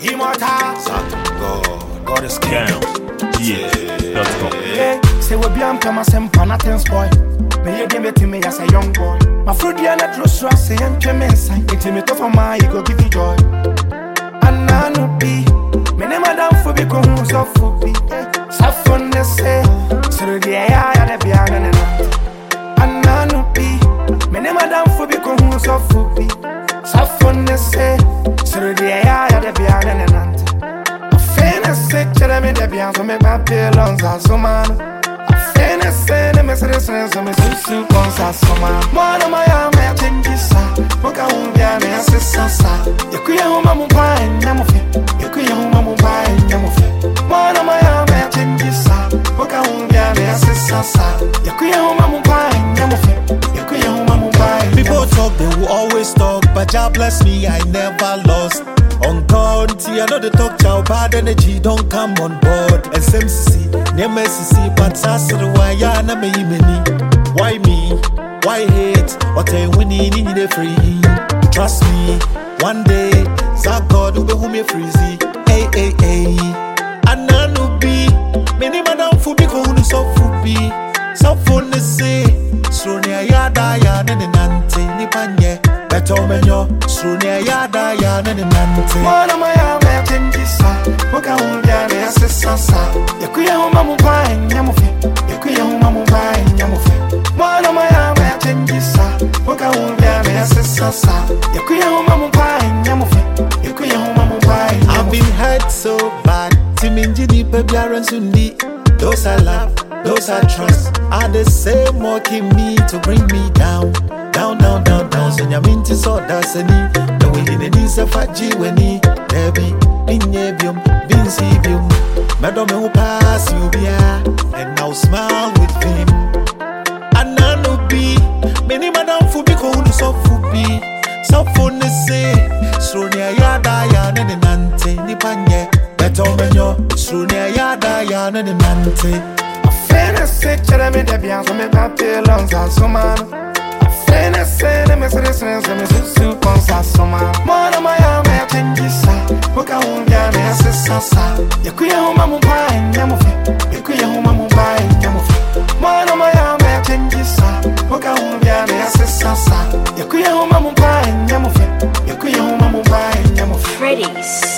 Immortal. God is king. Yeah. Say we be am kama sempa nothing spoil. Me ye dem to me as a young boy. My fruit dia na trust us say am twem inside. Intimate for my go give you joy. And I no be. Me ne madam for be ko hu so for be. Safon ne say. So dia ya de bia na na. And I no be. Me ne madam for be ko hu so for be. Safon ne say. So dia ya de bia na na. Say, tell me the bian so make my pillows are so man. I finish saying the messages so me so cons are so man. One of my arm, I think this side. Moka umbia me assessa. You could hear home pine, Yamufi. You could hear home pine, Yamufi. One of my arm, I think this side. Moka umbia me assessa. You could hear home pine, Yamufi. You could hear home pine. People talk, they will always talk, but God bless me, I never lost. On God, see another talk, chow bad energy, don't come on board. SMCC, NMSCC, but Sassy, why yana me many? Why me? Why hate? What I winning in the free? Trust me, one day, Zach God will be whom you freezy. Hey, hey, hey. And none will be many madam for be going so for be. So for the say, so near yada yana and Nante, Nipanye. Better when you're soon yada yana and Nante. One of my arm, I think this side. Moka umbia me assessa. You could hear home pine, Yamufi. You could hear home pine, Yamufi. One of my arm, I think this side. Moka umbia me assessa. You could hear home pine, Yamufi. You could hear home pine. I've been hurt so bad. Timinji di pebiaran sundi. Those I love, those I trust, are the same mocking me to bring me down. Down, down, down, down. So nyaminti so dasani. The way in the knees of Faji when he Debbie, Binyebium, Vincibium. Madame who pass you here, and now smile with him. And I no be many madam for be called so fubi. So for the say, so near yada yan and Nante, Nipanye. Better when you're so near yada yan and Nante. Finish say, tell me the bian so make my pillows are so man. Finish say the messages so me so cons are so man. One of my arm, I think this side. Moka umbia me assessa. You could hear home pine, Yamufi. You could hear home pine, Yamufi. One of my arm, I think this side. Moka umbia me assessa. You could hear home pine, Yamufi. You could hear home pine, Yamufi. Freddy's.